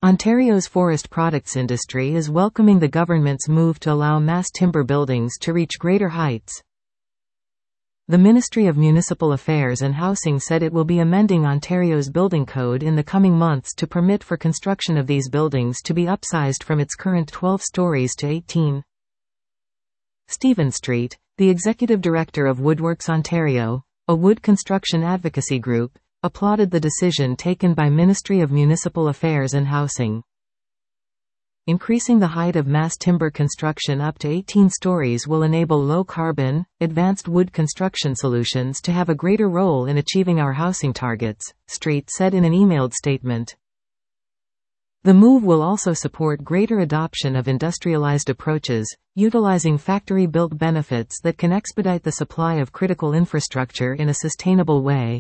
Ontario's forest products industry is welcoming the government's move to allow mass timber buildings to reach greater heights. The Ministry of Municipal Affairs and Housing said it will be amending Ontario's building code in the coming months to permit for construction of these buildings to be upsized from its current 12 stories to 18. Stephen Street, the executive director of Woodworks Ontario, a wood construction advocacy group, applauded the decision taken by Ministry of Municipal Affairs and Housing. Increasing the height of mass timber construction up to 18 stories will enable low-carbon, advanced wood construction solutions to have a greater role in achieving our housing targets, Street said in an emailed statement. The move will also support greater adoption of industrialized approaches, utilizing factory-built benefits that can expedite the supply of critical infrastructure in a sustainable way.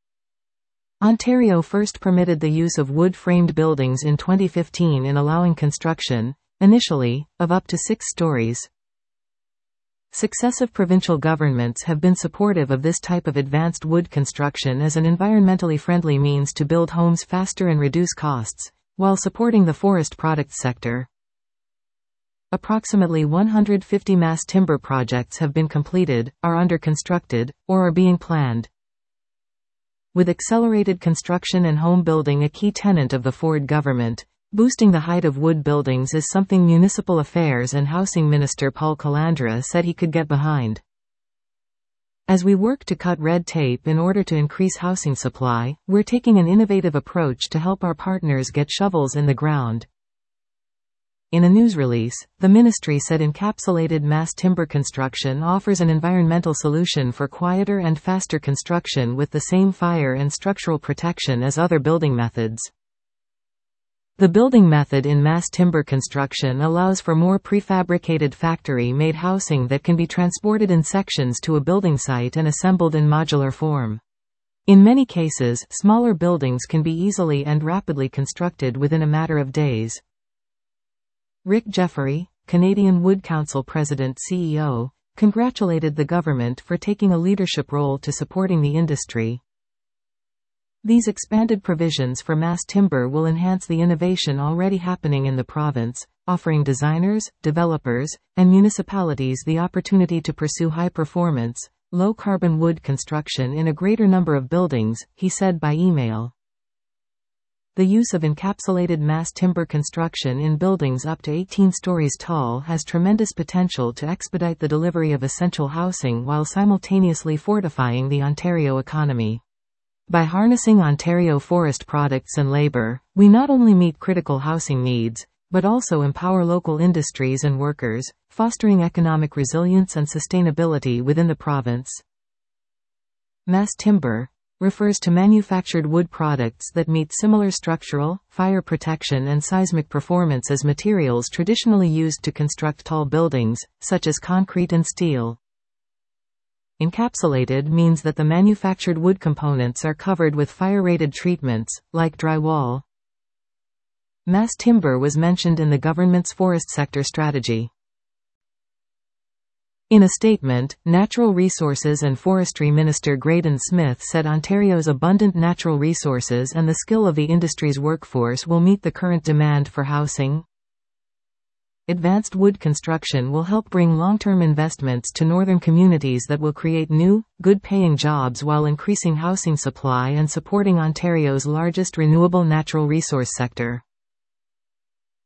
Ontario first permitted the use of wood-framed buildings in 2015 in allowing construction, initially, of up to 6 stories. Successive provincial governments have been supportive of this type of advanced wood construction as an environmentally friendly means to build homes faster and reduce costs, while supporting the forest products sector. Approximately 150 mass timber projects have been completed, are under constructed, or are being planned. With accelerated construction and home building a key tenet of the Ford government, boosting the height of wood buildings is something Municipal Affairs and Housing Minister Paul Calandra said he could get behind. As we work to cut red tape in order to increase housing supply, we're taking an innovative approach to help our partners get shovels in the ground. In a news release, the ministry said encapsulated mass timber construction offers an environmental solution for quieter and faster construction with the same fire and structural protection as other building methods. The building method in mass timber construction allows for more prefabricated factory-made housing that can be transported in sections to a building site and assembled in modular form. In many cases, smaller buildings can be easily and rapidly constructed within a matter of days. Rick Jeffery, Canadian Wood Council President-CEO, congratulated the government for taking a leadership role to supporting the industry. These expanded provisions for mass timber will enhance the innovation already happening in the province, offering designers, developers, and municipalities the opportunity to pursue high-performance, low-carbon wood construction in a greater number of buildings, he said by email. The use of encapsulated mass timber construction in buildings up to 18 stories tall has tremendous potential to expedite the delivery of essential housing while simultaneously fortifying the Ontario economy. By harnessing Ontario forest products and labor, we not only meet critical housing needs, but also empower local industries and workers, fostering economic resilience and sustainability within the province. Mass timber refers to manufactured wood products that meet similar structural, fire protection and seismic performance as materials traditionally used to construct tall buildings, such as concrete and steel. Encapsulated means that the manufactured wood components are covered with fire-rated treatments, like drywall. Mass timber was mentioned in the government's forest sector strategy. In a statement, Natural Resources and Forestry Minister Graydon Smith said Ontario's abundant natural resources and the skill of the industry's workforce will meet the current demand for housing. Advanced wood construction will help bring long-term investments to northern communities that will create new, good-paying jobs while increasing housing supply and supporting Ontario's largest renewable natural resource sector.